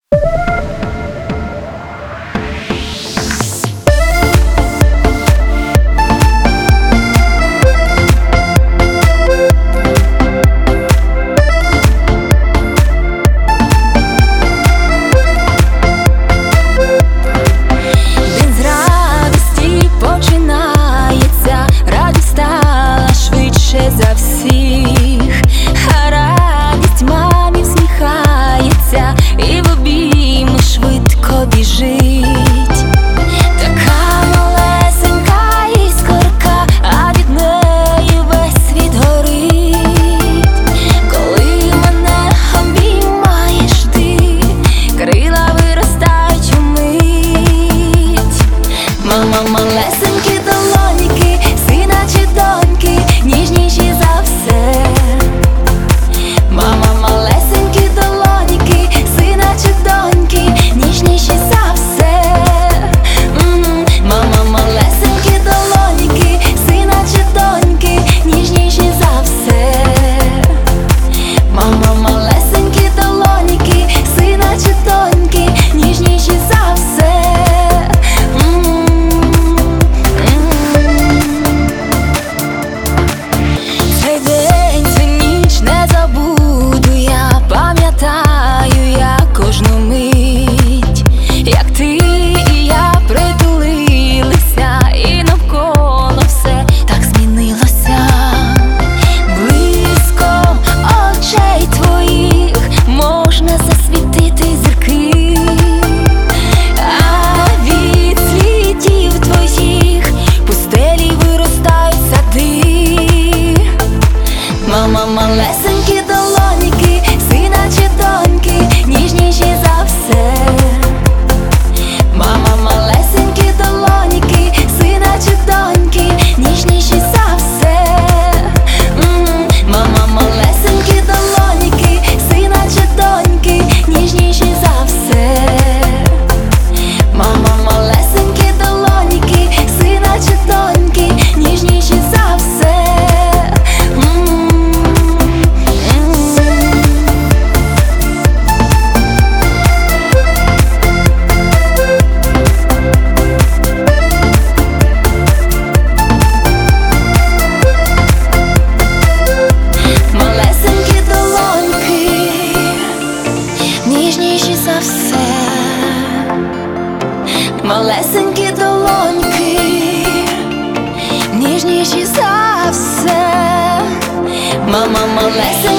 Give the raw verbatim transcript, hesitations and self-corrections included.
Малесенькі долоніки, сина чи доньки, ніжніші за все. Мама, малесенькі долоніки, сина чи доньки, ніжніші за все. М-м, мама, малесенькі долоніки, сина чи доньки, ніжніші за все. Мама, малесенькі долоніки, сина чи доньки, ніжніші за все. Мама, малесенькі долоніки, сина чи доньки, ніжніші за все. Мама, малесенькі долоніки, сина чи доньки, ніжніші за все. М-м, мама, малесенькі долоніки, сина чи доньки, ніжніші за все. Мама, малесенькі долоніки, сина чи доньки, ніжніші за все. Ніжніші за все, малесенькі долоньки, ніжніші за все. Мама, малесенькі